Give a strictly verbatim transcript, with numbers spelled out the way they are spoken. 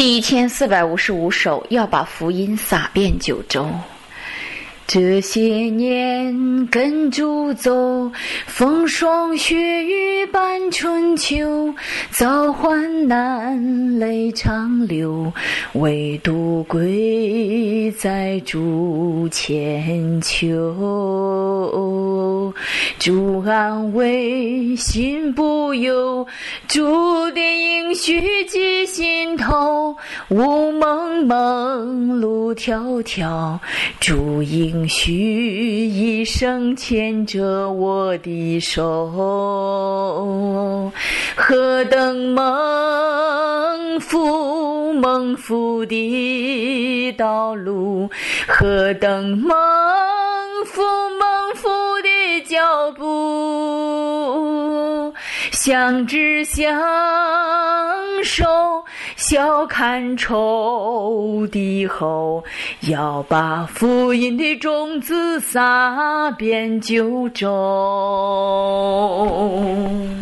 第一千四百五十五首，要把福音撒遍九州。这些年跟主走，风霜雪雨伴春秋，遭患难泪长流，唯独跪在主前求。主安慰心不忧，主的应许记心头，雾蒙蒙路迢迢，主应许一生牵着我的手。何等蒙福蒙福的道路，何等蒙福蒙福的脚步，相知相守，笑看仇敌后，要把福音的种子撒遍九州。